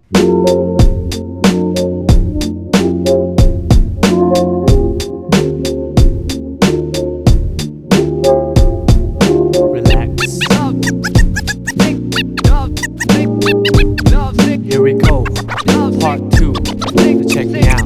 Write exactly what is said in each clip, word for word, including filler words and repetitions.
Here we go, part two, check me out.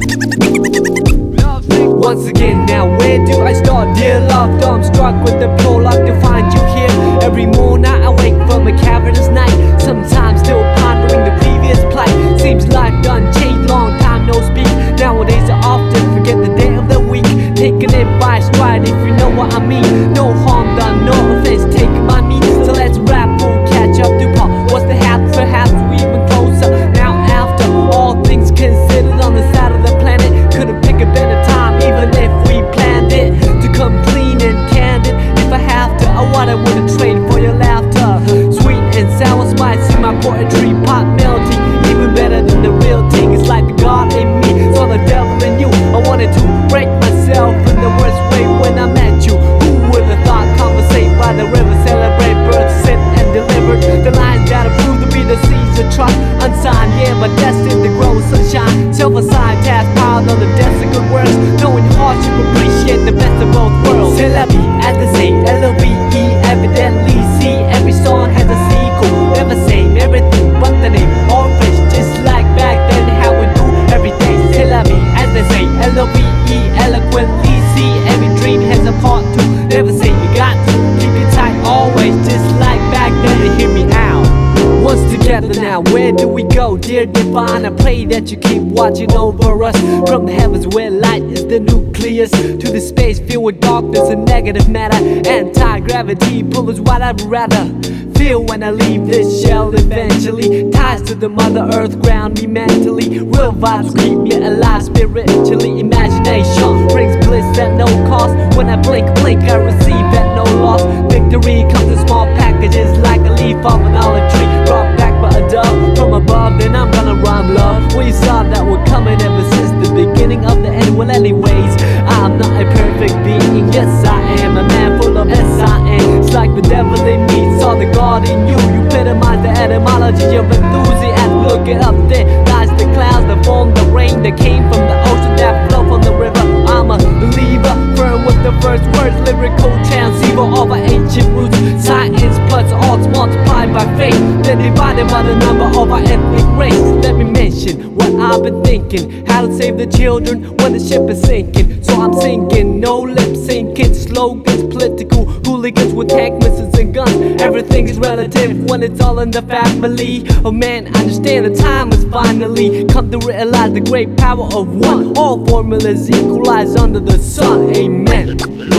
Once again, now where do I start? Dear love, I'm struck with the prologue to find you here. Every morning I wake from a cavernous night, sometimes still pondering the previous plight. Seems life done changed, long time no speak. Nowadays I often forget the day of the week, taking it by stride if you know what I mean. No harm done, no offense taken by me. So let's rap, we'll catch up to Paul. What's the half? Perhaps we even closer. Now after all things considered on the side of the planet, couldn't pick a better time even if we planned it to come clean and candid. If I have to, I what I wouldn't trade for your laughter. Sweet and sour spice in my poetry, pop melody, even better than the real thing. It's like the God in me, saw the devil in you. I wanted to break myself in the worst way when I met you. Who would have thought? Conversate by the river, celebrate birds sent and delivered. The lines that are proved to be the seeds of trust, unsigned, yeah, but destined to grow sunshine. Self-assigned task piled on the desk of good works, knowing hardship, appreciate the best of both worlds. C'est la vie, as they say, L O V E, evidently see every song has a sequel. Never same, everything but the name, all fish, just like back then, how we do every day. C'est la vie, as they say, L O V E, eloquently see every dream has a part two. Never say you got to keep it tight always, just like back then. To hear me out. Once together now, where do we go? Dear divine, I pray that you keep watching over us. From the heavens where light is the nucleus, to the space filled with darkness and negative matter. Anti-gravity pull is what I'd rather feel when I leave this shell eventually. Ties to the mother earth ground me mentally. Real vibes keep me alive spiritually. Imagination brings bliss at no cost. When I blink, blink, I receive at no loss. Victory comes in small packages like a leaf off an olive tree, brought back by a dove from above. Then I'm gonna rhyme love. We saw that we're coming ever since the beginning of the end. Well anyways, I'm not a perfect being. Yes I am a man full of S I N. It's like the devil in me saw the God in you. You epitomize the etymology of enthusiasm. Look it up, there lies the clouds that form the rain that came from the ocean that flow from the river. I'm a believer, firm with the first words, lyrical transceiver of our ancient roots. Science plus arts multiplied by faith, then divided by the number of our ethnic race. Let me mention what I've been thinking, how to save the children when the ship is sinking. So I'm singing, no lip syncing, slogans, political hooligans with tank missiles and guns. Everything is relative when it's all in the family. Oh man, understand the time has finally come to realize the great power of one. All formulas equalize under the sun, amen.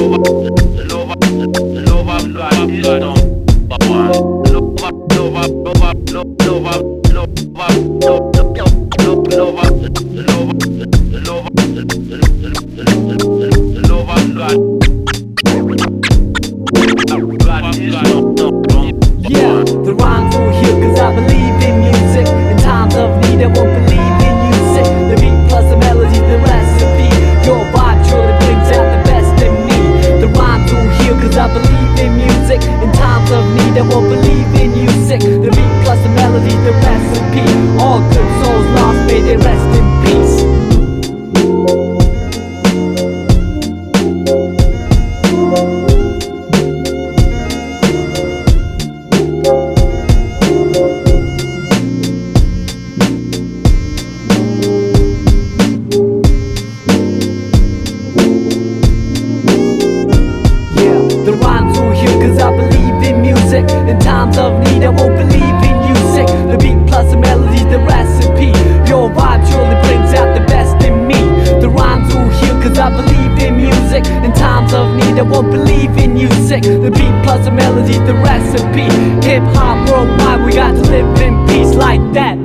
Yeah, the rhymes will heal cause I believe in music. In times of need I won't believe in music. The beat plus the melody, the recipe. Your vibe truly brings out the best in me. The rhymes will heal cause I believe in music. In times of need I won't believe in music. The beat plus the melody, the recipe. All good souls lost, may they rest in peace. The rhymes will heal cause I believe in music. In times of need I won't believe in music. The beat plus the melody, the recipe. Your vibe surely brings out the best in me. The rhymes will heal cause I believe in music. In times of need I won't believe in music. The beat plus the melody, the recipe. Hip hop worldwide, we got to live in peace like that.